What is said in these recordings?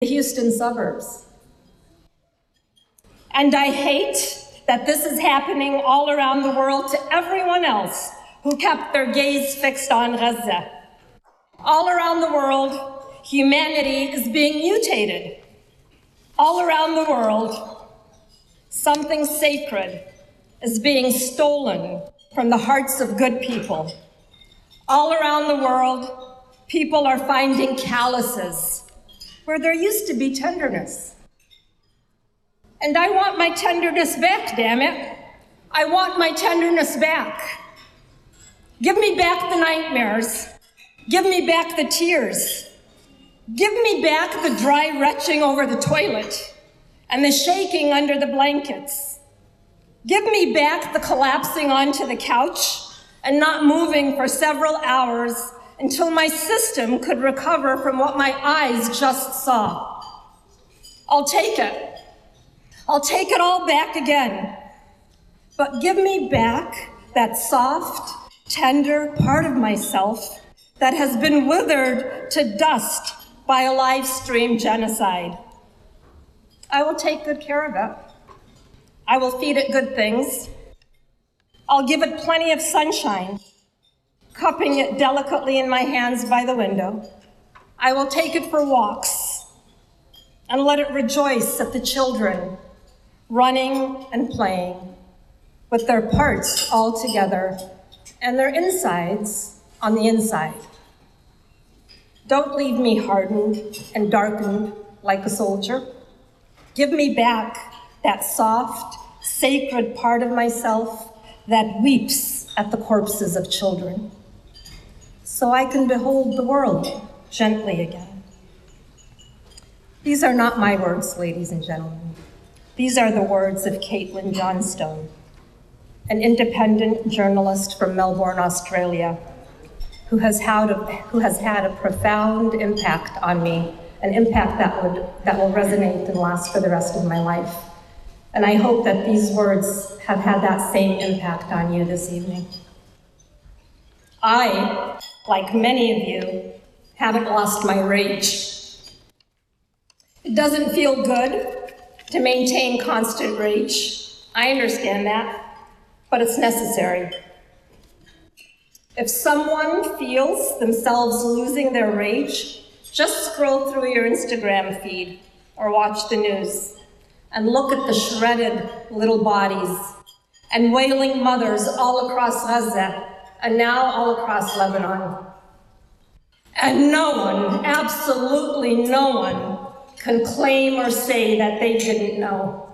the Houston suburbs. And I hate that this is happening all around the world to everyone else who kept their gaze fixed on Gaza. All around the world, humanity is being mutated. All around the world, something sacred is being stolen from the hearts of good people. All around the world, people are finding calluses where there used to be tenderness. And I want my tenderness back, damn it. I want my tenderness back. Give me back the nightmares. Give me back the tears. Give me back the dry retching over the toilet and the shaking under the blankets. Give me back the collapsing onto the couch and not moving for several hours until my system could recover from what my eyes just saw. I'll take it. I'll take it all back again. But give me back that soft, tender part of myself that has been withered to dust by a live stream genocide. I will take good care of it. I will feed it good things. I'll give it plenty of sunshine, cupping it delicately in my hands by the window. I will take it for walks and let it rejoice at the children running and playing with their parts all together and their insides on the inside. Don't leave me hardened and darkened like a soldier. Give me back that soft, sacred part of myself that weeps at the corpses of children, so I can behold the world gently again. These are not my words, ladies and gentlemen. These are the words of Caitlin Johnstone, an independent journalist from Melbourne, Australia, who has had a profound impact on me, an impact that will resonate and last for the rest of my life. And I hope that these words have had that same impact on you this evening. I, like many of you, haven't lost my rage. It doesn't feel good to maintain constant rage. I understand that, but it's necessary. If someone feels themselves losing their rage, just scroll through your Instagram feed or watch the news and look at the shredded little bodies and wailing mothers all across Gaza and now all across Lebanon. And no one, absolutely no one, can claim or say that they didn't know.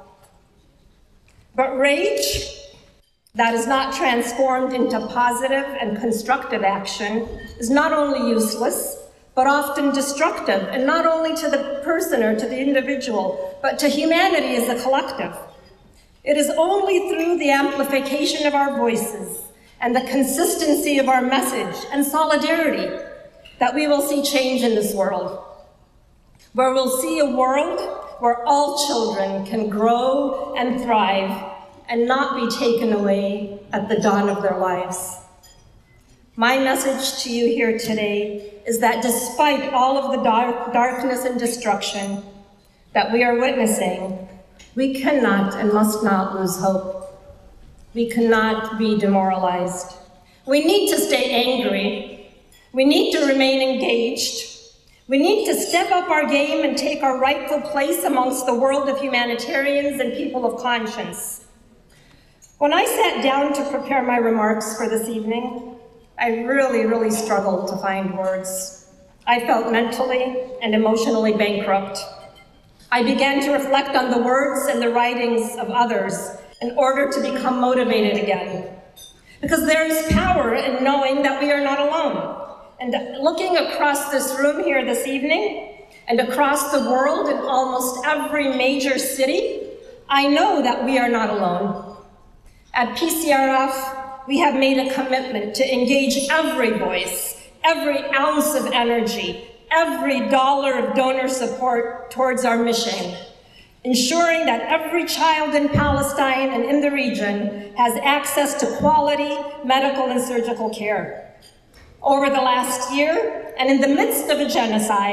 But rage that is not transformed into positive and constructive action is not only useless, but often destructive, and not only to the person or to the individual, but to humanity as a collective. It is only through the amplification of our voices and the consistency of our message and solidarity that we will see change in this world, where we'll see a world where all children can grow and thrive and not be taken away at the dawn of their lives. My message to you here today is that despite all of the darkness and destruction that we are witnessing, we cannot and must not lose hope. We cannot be demoralized. We need to stay angry. We need to remain engaged. We need to step up our game and take our rightful place amongst the world of humanitarians and people of conscience. When I sat down to prepare my remarks for this evening, I really struggled to find words. I felt mentally and emotionally bankrupt. I began to reflect on the words and the writings of others in order to become motivated again. Because there is power in knowing that we are not alone. And looking across this room here this evening and across the world in almost every major city, I know that we are not alone. At PCRF, we have made a commitment to engage every voice, every ounce of energy, every dollar of donor support towards our mission, ensuring that every child in Palestine and in the region has access to quality medical and surgical care. Over the last year, and in the midst of a genocide,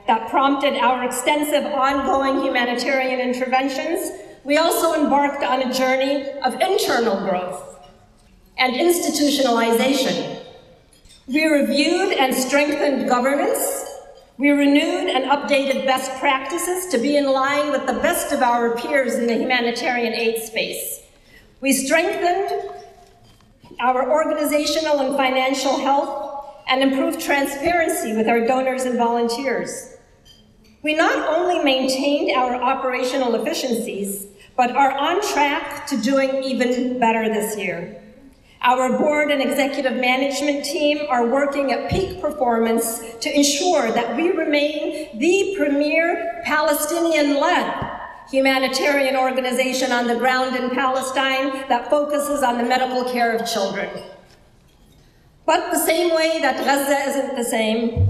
that prompted our extensive ongoing humanitarian interventions, we also embarked on a journey of internal growth and institutionalization. We reviewed and strengthened governance. We renewed and updated best practices to be in line with the best of our peers in the humanitarian aid space. We strengthened our organizational and financial health and improved transparency with our donors and volunteers. We not only maintained our operational efficiencies, but are on track to doing even better this year. Our board and executive management team are working at peak performance to ensure that we remain the premier Palestinian-led humanitarian organization on the ground in Palestine that focuses on the medical care of children. But the same way that Gaza isn't the same,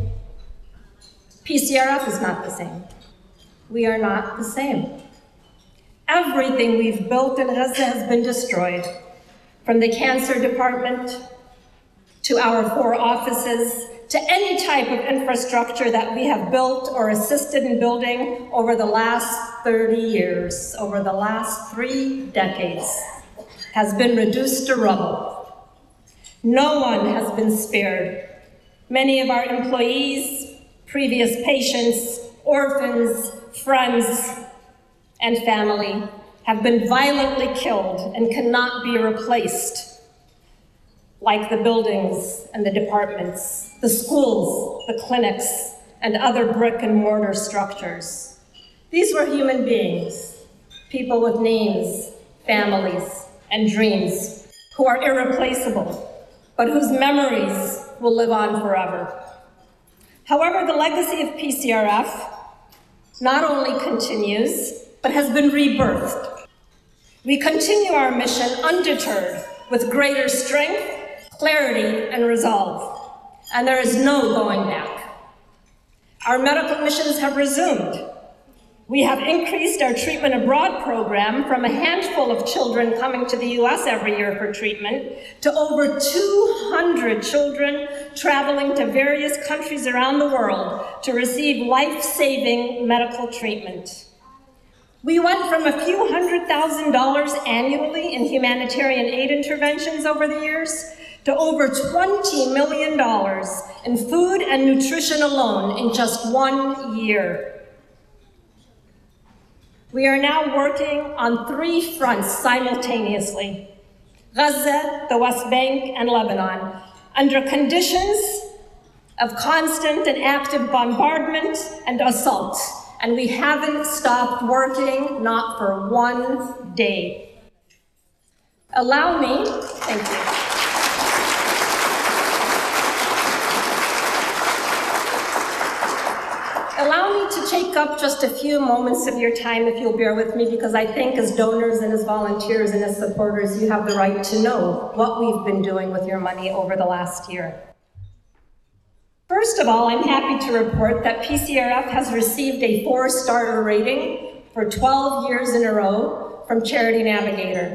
PCRF is not the same. We are not the same. Everything we've built in Gaza has been destroyed, from the cancer department to our 4 offices, to any type of infrastructure that we have built or assisted in building over the last 30 years, over the last 3 decades, has been reduced to rubble. No one has been spared. Many of our employees, previous patients, orphans, friends, and family have been violently killed and cannot be replaced, like the buildings and the departments, the schools, the clinics, and other brick and mortar structures. These were human beings, people with names, families, and dreams, who are irreplaceable, but whose memories will live on forever. However, the legacy of PCRF not only continues, but has been rebirthed. We continue our mission undeterred, with greater strength, clarity, and resolve, and there is no going back. Our medical missions have resumed. We have increased our treatment abroad program from a handful of children coming to the US every year for treatment to over 200 children traveling to various countries around the world to receive life-saving medical treatment. We went from a few $100,000 annually in humanitarian aid interventions over the years to over $20 million in food and nutrition alone in just 1 year. We are now working on 3 fronts simultaneously: Gaza, the West Bank, and Lebanon, under conditions of constant and active bombardment and assault. And we haven't stopped working, not for 1 day. Allow me, thank you. Allow me to take up just a few moments of your time, if you'll bear with me, because I think as donors and as volunteers and as supporters, you have the right to know what we've been doing with your money over the last year. First of all, I'm happy to report that PCRF has received a 4-star rating for 12 years in a row from Charity Navigator.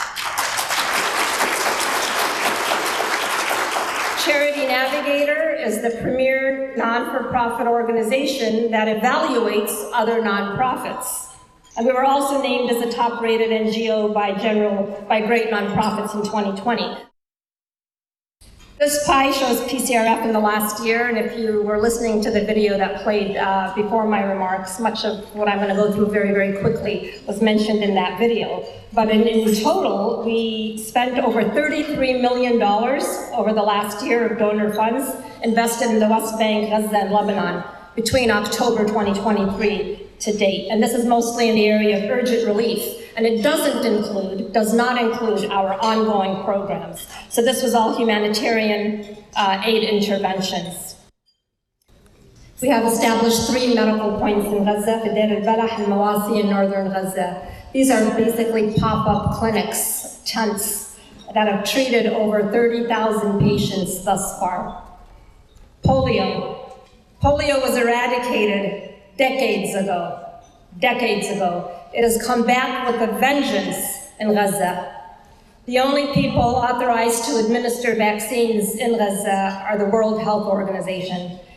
Charity Navigator is the premier non-for-profit organization that evaluates other nonprofits. And we were also named as a top-rated NGO by Great Nonprofits in 2020. This pie shows PCRF in the last year, and if you were listening to the video that played before my remarks, much of what I'm going to go through very, very quickly was mentioned in that video. But in total, we spent over $33 million over the last year of donor funds invested in the West Bank, Gaza, and Lebanon between October 2023 to date. And this is mostly in the area of urgent relief. And it does not include our ongoing programs. So this was all humanitarian aid interventions. We have established 3 medical points in Gaza, في دير البلح and Mawasi in northern Gaza. These are basically pop-up clinics, tents, that have treated over 30,000 patients thus far. Polio. Polio was eradicated decades ago. It has come back with a vengeance in Gaza. The only people authorized to administer vaccines in Gaza are the World Health Organization.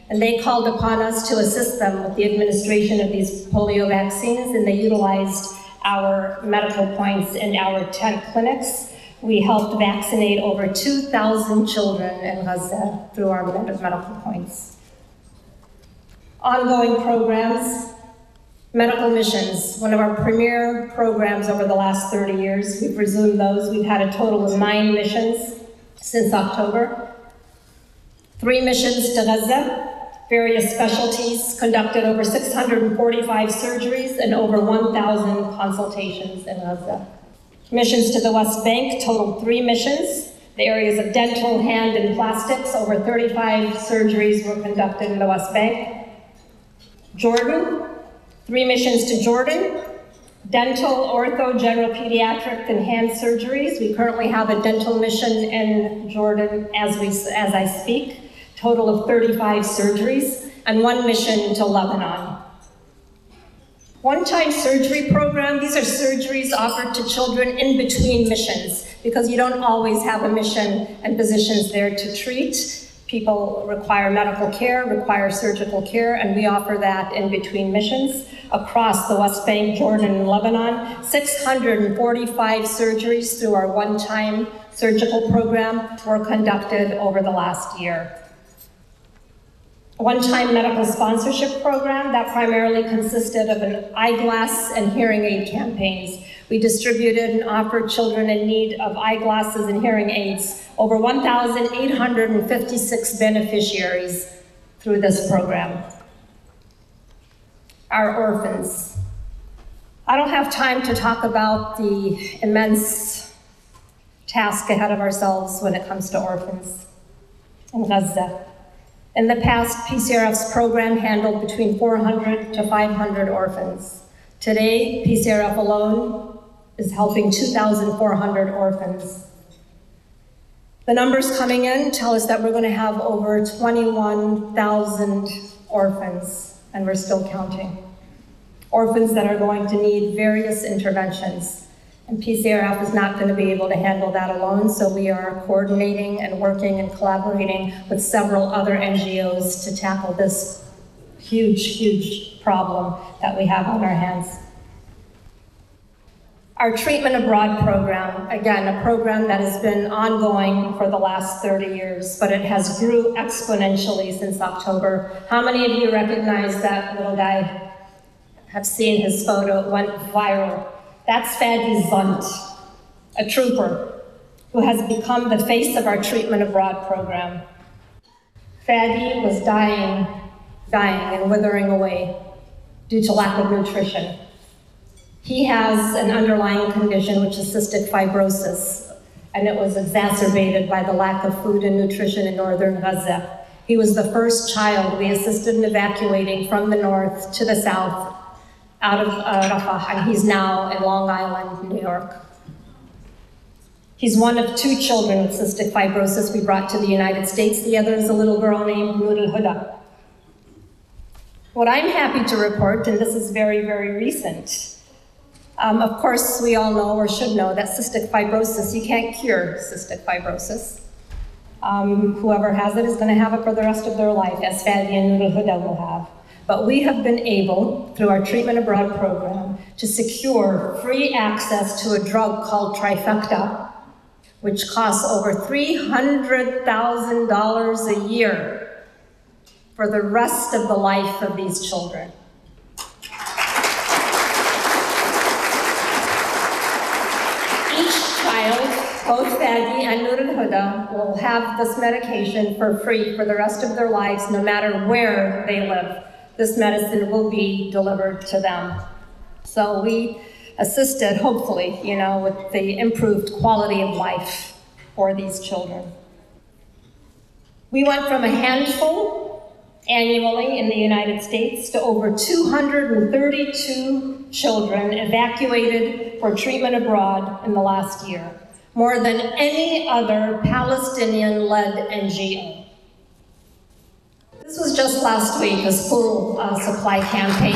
And they called upon us to assist them with the administration of these polio vaccines, and they utilized our medical points in our tent clinics. We helped vaccinate over 2,000 children in Gaza through our medical points. Ongoing programs, medical missions, one of our premier programs over the last 30 years. We've resumed those. We've had a total of 9 missions since October. 3 missions to Gaza, various specialties, conducted over 645 surgeries and over 1,000 consultations in Gaza. Missions to the West Bank totaled 3 missions. The areas of dental, hand, and plastics, over 35 surgeries were conducted in the West Bank. Jordan, 3 missions to Jordan. Dental, ortho, general pediatric, and hand surgeries. We currently have a dental mission in Jordan as I speak. Total of 35 surgeries, and 1 mission to Lebanon. One-time surgery program, these are surgeries offered to children in between missions, because you don't always have a mission and physicians there to treat. People require medical care, require surgical care, and we offer that in between missions across the West Bank, Jordan, and Lebanon. 645 surgeries through our one-time surgical program were conducted over the last year. One-time medical sponsorship program that primarily consisted of an eyeglass and hearing aid campaigns. We distributed and offered children in need of eyeglasses and hearing aids, over 1,856 beneficiaries through this program. Our orphans. I don't have time to talk about the immense task ahead of ourselves when it comes to orphans in Gaza. In the past, PCRF's program handled between 400 to 500 orphans. Today, PCRF alone is helping 2,400 orphans. The numbers coming in tell us that we're going to have over 21,000 orphans, and we're still counting. Orphans that are going to need various interventions. And PCRF is not going to be able to handle that alone, so we are coordinating and working and collaborating with several other NGOs to tackle this huge, huge problem that we have on our hands. Our treatment abroad program, again, a program that has been ongoing for the last 30 years, but it has grew exponentially since October. How many of you recognize that little guy? Have seen his photo, it went viral. That's Fadi Zunt, a trooper who has become the face of our treatment abroad program. Fadi was dying and withering away due to lack of nutrition. He has an underlying condition, which is cystic fibrosis, and it was exacerbated by the lack of food and nutrition in northern Gaza. He was the first child we assisted in evacuating from the north to the south out of Rafah, and he's now in Long Island, New York. He's one of 2 children with cystic fibrosis we brought to the United States. The other is a little girl named Noor al-Huda. What I'm happy to report, and this is very, very recent, of course, we all know or should know that cystic fibrosis, you can't cure cystic fibrosis. Whoever has it is going to have it for the rest of their life, as Fadi and Noor al-Huda will have. But we have been able, through our treatment abroad program, to secure free access to a drug called Trifecta, which costs over $300,000 a year for the rest of the life of these children. Each child, both Fadi and Noor al-Huda, will have this medication for free for the rest of their lives, no matter where they live. This medicine will be delivered to them. So we assisted, hopefully, with the improved quality of life for these children. We went from a handful annually in the United States to over 232 children evacuated for treatment abroad in the last year, more than any other Palestinian-led NGO. This was just last week, a school supply campaign.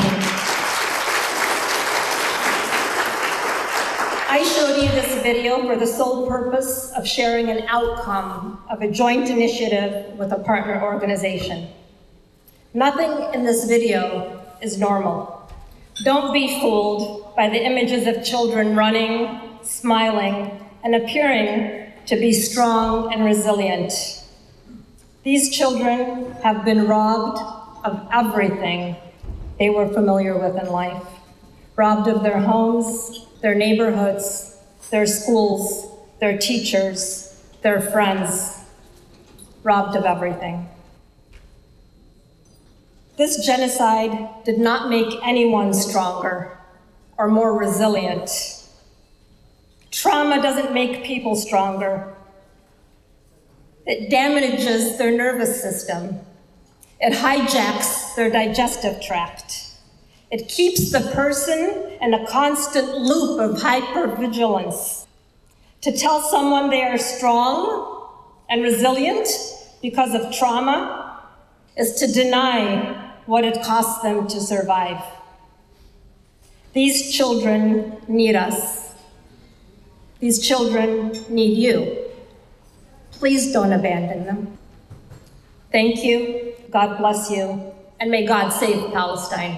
I showed you this video for the sole purpose of sharing an outcome of a joint initiative with a partner organization. Nothing in this video is normal. Don't be fooled by the images of children running, smiling, and appearing to be strong and resilient. These children have been robbed of everything they were familiar with in life. Robbed of their homes, their neighborhoods, their schools, their teachers, their friends. Robbed of everything. This genocide did not make anyone stronger or more resilient. Trauma doesn't make people stronger. It damages their nervous system. It hijacks their digestive tract. It keeps the person in a constant loop of hypervigilance. To tell someone they are strong and resilient because of trauma is to deny what it costs them to survive. These children need us. These children need you. Please don't abandon them. Thank you, God bless you, and may God save Palestine.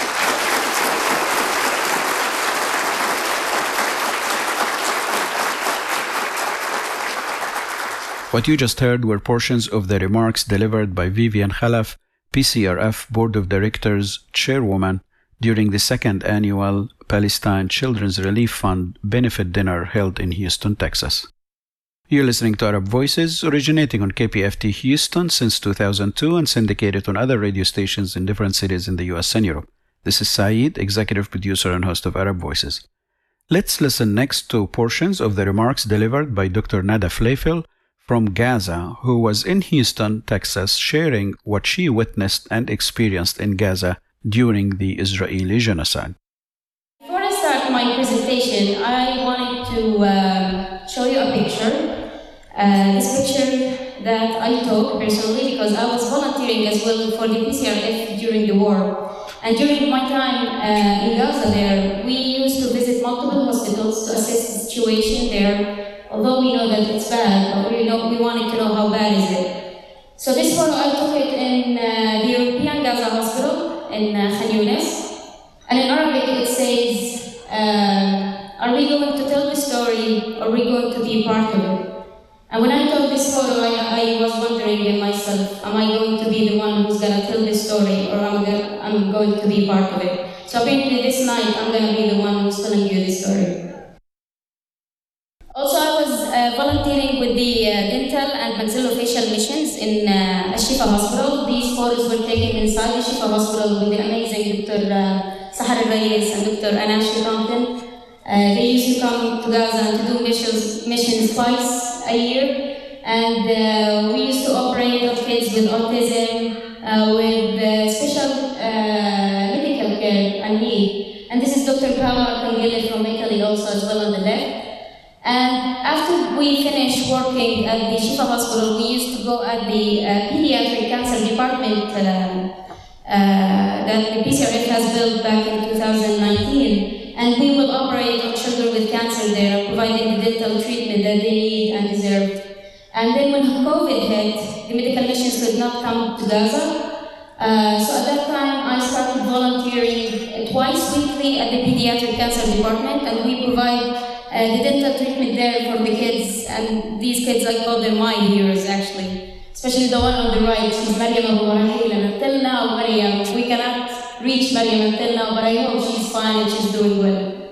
What you just heard were portions of the remarks delivered by Vivian Khalaf, PCRF Board of Directors Chairwoman, during the second annual Palestine Children's Relief Fund benefit dinner held in Houston, Texas. You're listening to Arab Voices, originating on KPFT Houston since 2002 and syndicated on other radio stations in different cities in the US and Europe. This is Saeed, executive producer and host of Arab Voices. Let's listen next to portions of the remarks delivered by Dr. Nada Fleifel from Gaza, who was in Houston, Texas, sharing what she witnessed and experienced in Gaza during the Israeli genocide. Before I start my presentation, I wanted to show you a picture. This picture that I took personally because I was volunteering as well for the PCRF during the war. And during my time in Gaza there, we used to visit multiple hospitals to assess the situation there. Although we know that it's bad, but we wanted to know how bad is it. So this photo, I took it in the European Gaza Hospital in Khan Younis. And in Arabic it says, are we going to tell the story, or are we going to be part of it? And when I took this photo, I was wondering in myself, am I going to be the one who's going to tell this story, or I'm going to be part of it? So apparently this night, I'm going to be the one who's telling you this story. Also, I was volunteering with the dental and maxillofacial missions in Al-Shifa Hospital. These photos were taken inside the Shifa Hospital with the amazing Dr. Sahar Al-Rayes and Dr. Anash Compton. They used to come to Gaza and to do missions twice a year. And we used to operate on kids with autism, with special medical care and need. And this is Dr. Paola Congele from Italy also as well on the left. And after we finished working at the Shifa Hospital, we used to go at the pediatric cancer department that the PCRF has built back in 2019. And we will operate on children with cancer there, providing the dental treatment that they need and deserve. And then when COVID hit, the medical missions could not come to Gaza. So at that time, I started volunteering twice weekly at the pediatric cancer department, and we provide the dental treatment there for the kids, and these kids, I call them my heroes actually. Especially the one on the right, she's Maryam Abu Rahil, and until now, Maryam, we cannot reach Maryam until now, but I hope she's fine and she's doing well.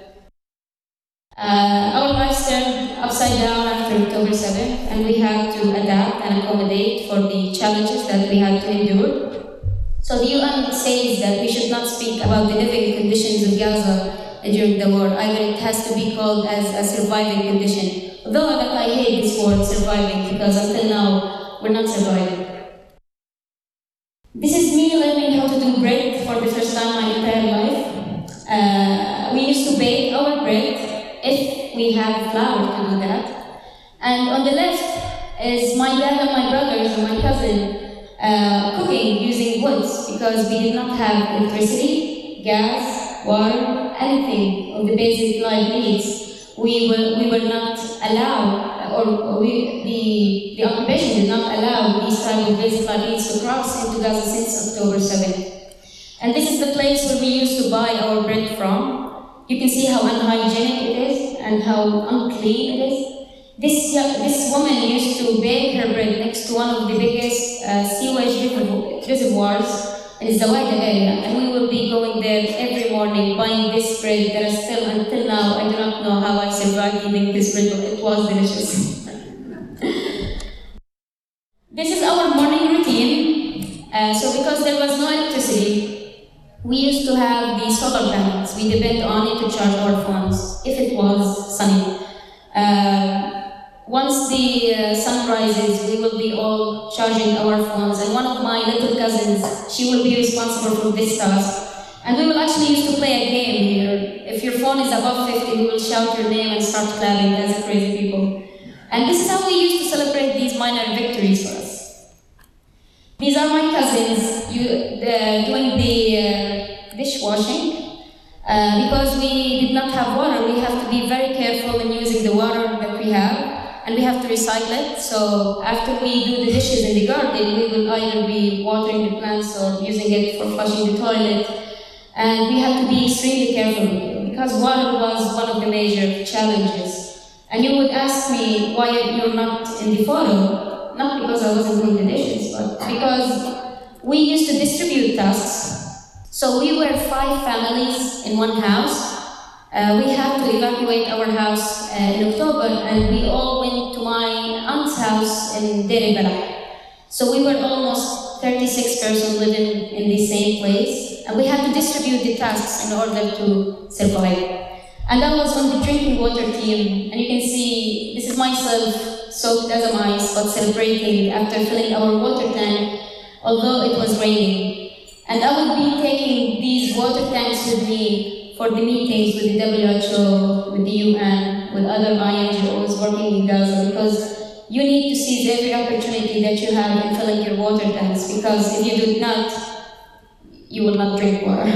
Our lives turned upside down after October 7th, and we had to adapt and accommodate for the challenges that we had to endure. So the UN says that we should not speak about the living conditions of Gaza during the war. Either it has to be called as a surviving condition. Although that I hate this word surviving, because until now we're not surviving. This is me learning how to do bread for the first time in my entire life. We used to bake our bread if we had flour to do that. And on the left is my dad and my brothers and my cousin cooking using woods, because we did not have electricity, gas, water, anything of the basic life needs. We were not allowed, the occupation did not allow these type of basic life needs to cross into Gaza since October 7th. And this is the place where we used to buy our bread from. You can see how unhygienic it is and how unclean it is. This woman used to bake her bread next to one of the biggest sewage reservoirs in the Zawaida area, and we will be going there every morning buying this bread that is still, until now, I do not know how I survived eating this bread, but it was delicious. This is our morning routine. So because there was no electricity, we used to have the solar panels we depend on it to charge our phones, if it was sunny. Once the sun rises, we will be all charging our phones, and one of my little cousins, she will be responsible for this task. And we will actually used to play a game here. If your phone is above 50, we will shout your name and start clapping as crazy people. And this is how we used to celebrate these minor victories for us. These are my cousins doing the dishwashing. Because we did not have water, we have to be very careful in using the water that we have. And we have to recycle it, so after we do the dishes in the garden, we will either be watering the plants or using it for flushing the toilet. And we have to be extremely careful with it, because water was one of the major challenges. And you would ask me why you're not in the photo, not because I wasn't doing the dishes, but because we used to distribute tasks. So we were 5 families in one house. We had to evacuate our house in October, and we all went to my aunt's house in Deir el-Balah. So we were almost 36 persons living in the same place, and we had to distribute the tasks in order to survive. And I was on the drinking water team, and you can see this is myself soaked as a mice, but celebrating after filling our water tank, although it was raining. And I would be taking these water tanks with me for the meetings with the WHO, with the UN, with other INGOs working in Gaza, because you need to seize every opportunity that you have in filling your water tanks, because if you do not, you will not drink water.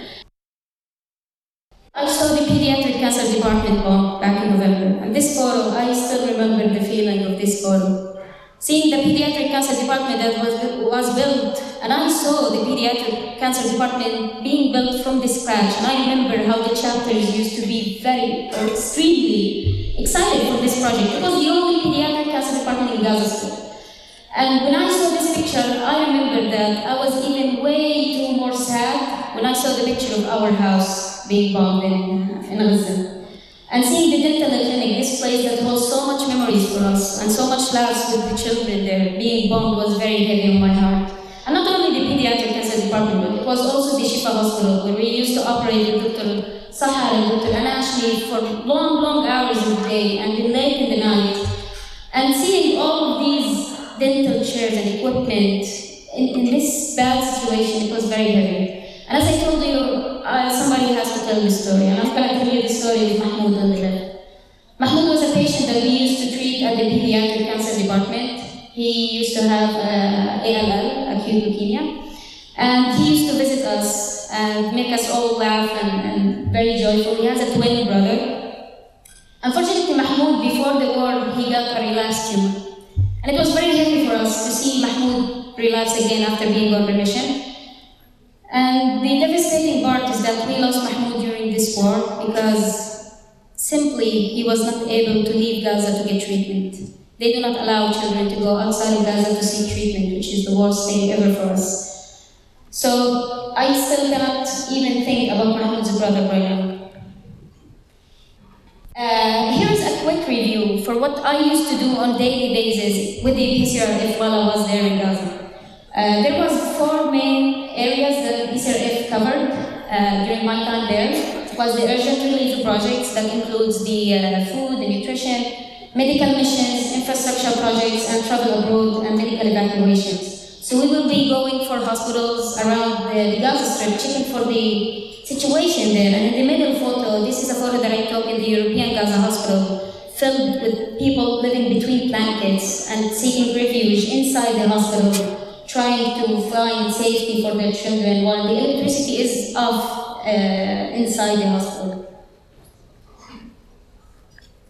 I saw the pediatric cancer department bomb back in November, and this photo, I still remember the feeling of this photo. Seeing the pediatric cancer department that was built, and I saw the pediatric cancer department being built from the scratch, and I remember how the chapters used to be extremely excited for this project. It was the only pediatric cancer department in Gaza still. And when I saw this picture, I remember that I was even way too more sad when I saw the picture of our house being bombed in Gaza. And seeing the dental clinic, this place that holds so much memories for us and so much laughs with the children there, being bombed was very heavy on my heart. And not only the pediatric cancer department, but it was also the Shifa hospital, where we used to operate with Dr. Sahar and Dr. Anashli for long, long hours in the day and late in the night. And seeing all of these dental chairs and equipment in this bad situation, it was very heavy. And as I told you, somebody has to tell the story, and I'm going to tell you the story of Mahmoud on the left. Mahmoud was a patient that we used to treat at the pediatric cancer department. He used to have ALL, acute leukemia, and he used to visit us and make us all laugh and very joyful. He has a twin brother. Unfortunately, Mahmoud, before the war, he got a relapse tumor. And it was very heavy for us to see Mahmoud relapse again after being on remission. And the devastating part is that we lost Mahmoud during this war because simply he was not able to leave Gaza to get treatment. They do not allow children to go outside of Gaza to seek treatment, which is the worst thing ever for us. So I still cannot even think about Mahmoud's brother right now. Here's a quick review for what I used to do on daily basis with the PCRF while I was there in Gaza. There was 4 main areas that PCRF covered during my time there. It was the urgent relief projects that includes the food, the nutrition, medical missions, infrastructure projects, and travel abroad and medical evacuations. So we will be going for hospitals around the Gaza Strip, checking for the situation there. And in the middle photo, this is a photo that I took in the European Gaza hospital, filled with people living between blankets and seeking refuge inside the hospital, trying to find safety for their children while the electricity is off inside the hospital.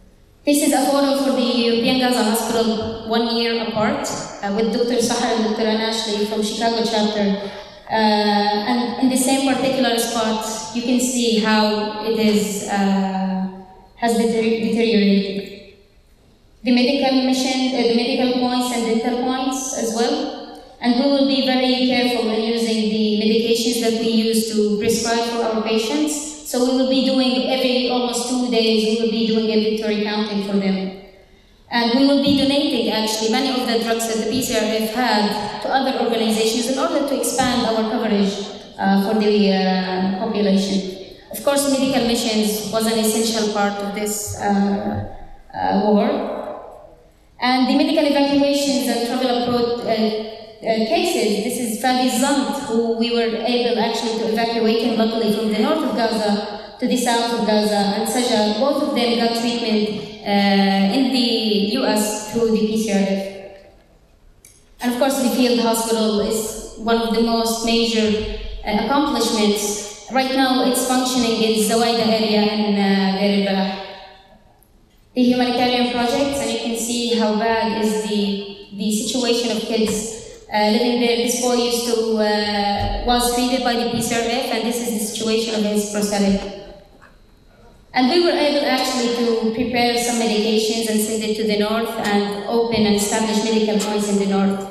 This is a photo for the European Gaza Hospital 1 year apart with Dr. Sahar and Dr. Anashli from Chicago chapter. And in the same particular spot, you can see how it is has deteriorated. The medical mission, the medical points and dental points as well. And we will be very careful in using the medications that we use to prescribe for our patients. So we will be doing every almost 2 days, we will be doing inventory counting for them. And we will be donating actually many of the drugs that the PCRF had to other organizations in order to expand our coverage for the population. Of course, medical missions was an essential part of this war. And the medical evacuations and travel abroad cases, this is Fadi Zant, who we were able actually to evacuate him luckily from the north of Gaza to the south of Gaza, and Sajjad, both of them got treatment in the US through the PCRF. And of course the field hospital is one of the most major accomplishments. Right now it's functioning in Zawaida area in Deir al-Balah. The humanitarian projects, and you can see how bad is the situation of kids living there. This boy was treated by the PCRF, and this is the situation of his prosthetic. And we were able actually to prepare some medications and send it to the north and open and establish medical points in the north.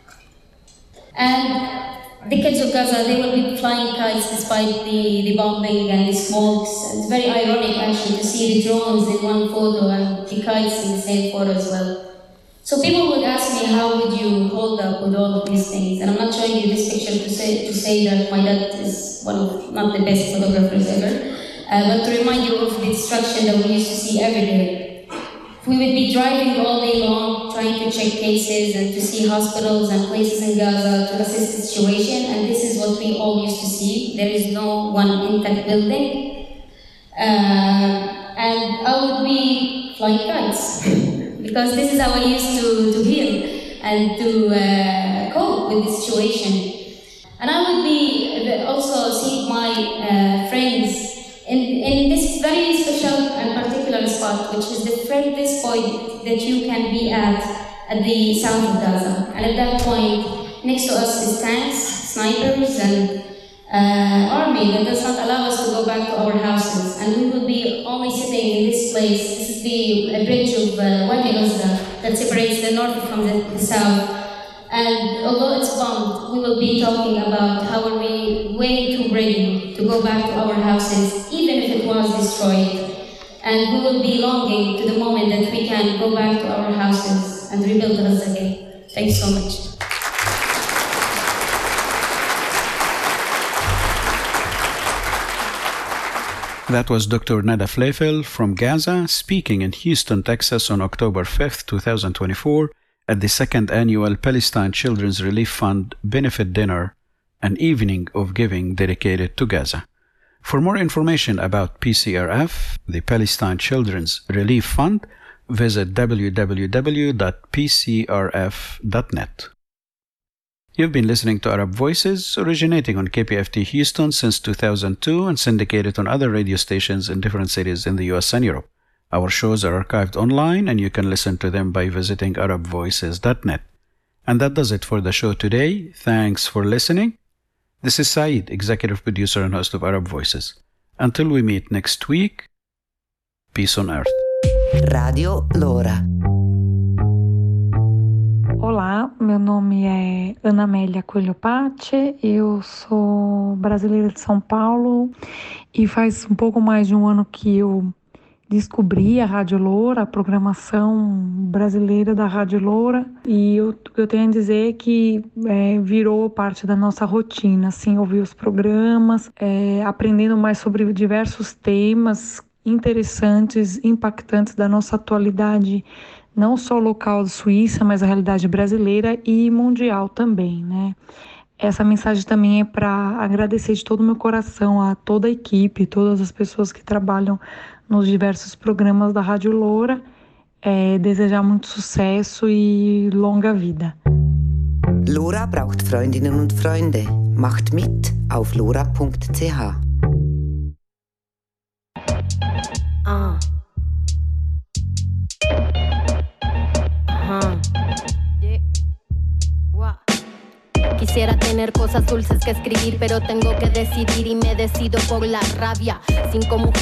And the kids of Gaza, they will be flying kites despite the bombing and the smokes. It's very ironic actually to see the drones in one photo and the kites in the same photo as well. So people would ask me, how would you hold up with all of these things? And I'm not showing you this picture to say that my dad is one of, not the best photographers ever, but to remind you of the destruction that we used to see every day. We would be driving all day long, trying to check cases and to see hospitals and places in Gaza to assess the situation, and this is what we all used to see. There is no one intact building. And I would be flying kites, because this is how I used to heal and to cope with the situation. And I would be also seeing my friends in this very special and particular spot, which is the furthest point that you can be at the south of Gaza. And at that point, next to us is tanks, snipers, and army that does not allow us to go back to our houses. And we will be only sitting in this place. This is the bridge of Wadi Uzza that separates the north from the south. And although it's bombed, we will be talking about how are we way too ready to go back to our houses, even if it was destroyed. And we will be longing to the moment that we can go back to our houses and rebuild Gaza again. Thanks so much. That was Dr. Nada Fleifel from Gaza speaking in Houston, Texas on October 5th, 2024 at the second annual Palestine Children's Relief Fund benefit dinner, an evening of giving dedicated to Gaza. For more information about PCRF, the Palestine Children's Relief Fund, visit www.pcrf.net. You've been listening to Arab Voices, originating on KPFT Houston since 2002 and syndicated on other radio stations in different cities in the US and Europe. Our shows are archived online and you can listen to them by visiting arabvoices.net. And that does it for the show today. Thanks for listening. This is Saeed, executive producer and host of Arab Voices. Until we meet next week, peace on earth. Radio Lora. Olá, meu nome é Ana Amélia Coelho Patti, eu sou brasileira de São Paulo e faz um pouco mais de um ano que eu descobri a Rádio Loura, a programação brasileira da Rádio Loura, e eu tenho a dizer que virou parte da nossa rotina, assim, ouvir os programas, aprendendo mais sobre diversos temas interessantes, impactantes da nossa atualidade, não só local da Suíça, mas a realidade brasileira e mundial também, né? Essa mensagem também é para agradecer de todo o meu coração a toda a equipe, todas as pessoas que trabalham nos diversos programas da Rádio Loura, desejar muito sucesso e longa vida. Lora braucht Freundinnen und Freunde. Macht mit auf lora.ch. Quisiera tener cosas dulces que escribir, pero tengo que decidir y me decido por la rabia. 5 mujeres